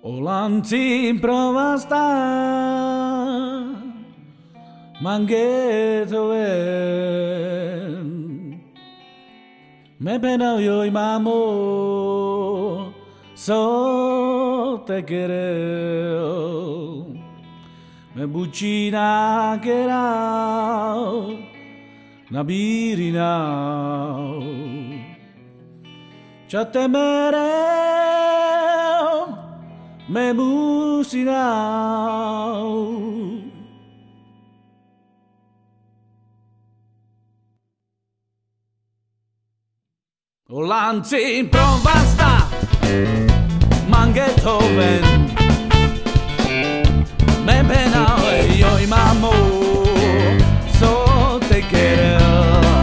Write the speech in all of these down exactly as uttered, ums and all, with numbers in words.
Olantin provasta mangetoen me pena yo y mamo so te quiero me bucina que era na birina ya te mere me bucina Olantin provasta mangetoven me pena yo y mamo so te quiero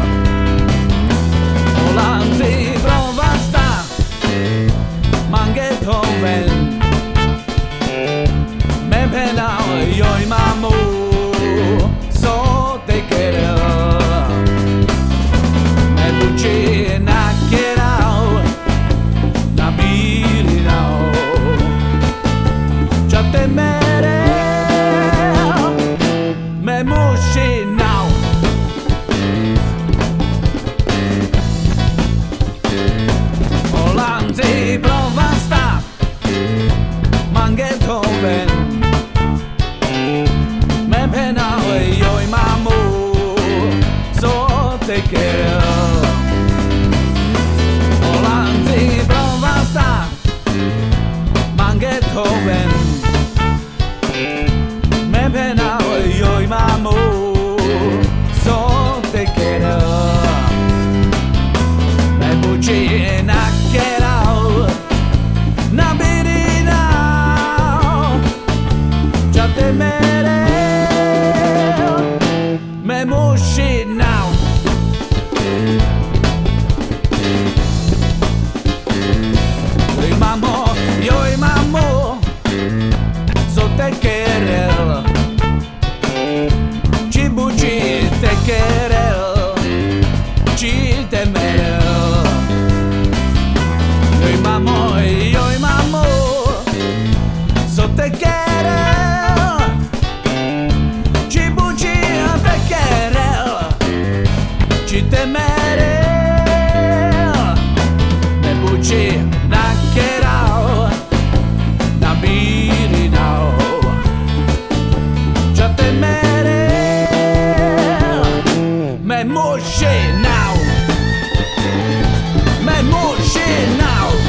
Olantin provasta mangetoven me pena yo y mamo so te quiero me bucina Olantin provasta mangetoven me pena yo y mamo so te quiero Olantin provasta mangetoven me pena yo y mamo so te quiero me bucina now Yo y mamo, yo y mamo So te quiero Ci buci te quiero Ci te mero Yo y mamo, yo y mamo So te quiero Ci buci te quiero Ci te mere Me buci na cherao Na birinao Ci te mere Me mushi now Me mushi now